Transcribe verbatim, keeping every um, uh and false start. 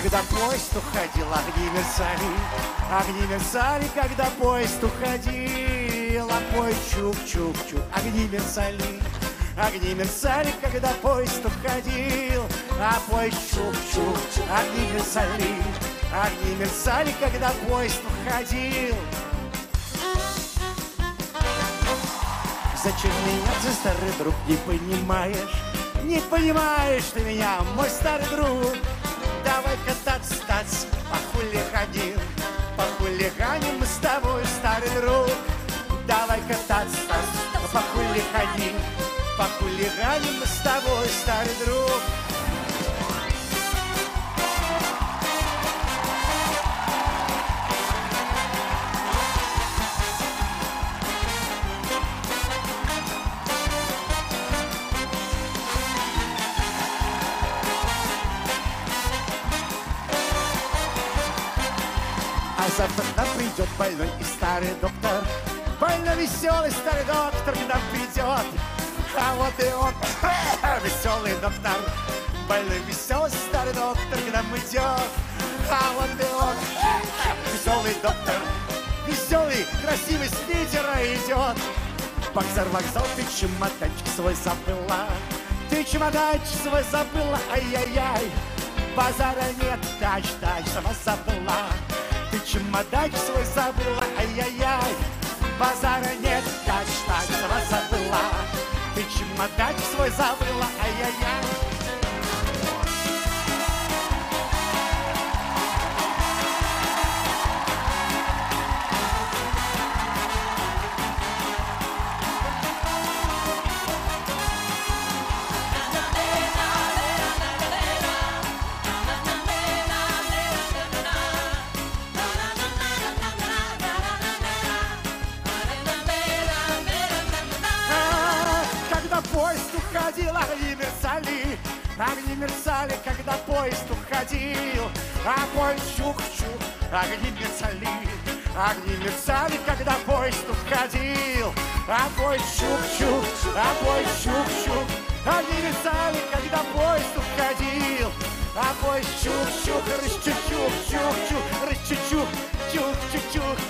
когда поезд уходил, огни мерцали, огни мерцали, когда поезд уходил, а поезд чук-чук-чук, огни мерцали, огни мерцали, когда поезд уходил, а поезд чук-чук, огни мерцали, огни мерцали, когда поезд уходил. Зачем меня ты, старый друг, не понимаешь? Не понимаешь ты меня, мой старый друг. Давай кататься, статься, похулиганим, похулиганим мы с тобой, старый друг. Давай кататься, статься, похулиганим, похулиганим мы с тобой, старый друг. Завтра к нам придет больной и старый доктор, больной веселый старый доктор к нам придет. А вот и он, веселый доктор, больной веселый старый доктор к нам идет. А вот и он, веселый доктор, веселый, красивый, с Питера идет. Вокзал, вокзал, ты чемоданчик свой забыла, ты чемоданчик свой забыла, ай-яй-яй. Базара нет, тач, тач, сама забыла. Ты чемоданчик свой забыла, ай-яй-яй. Базара нет, тач-тач, сама забыла. Ты чемоданчик свой забыла, ай-яй-яй. Огни мерцали, огни мерцали, когда поезд уходил, а поезд чук-чук, огни мерцали, огни мерцали, когда поезд уходил, а поезд чук-чук, а поезд чук-чук, огни мерцали, когда поезд уходил, а поезд чук-чук, рыщ-чук-чук, чук-чук, рыщ-чук, чук-чук.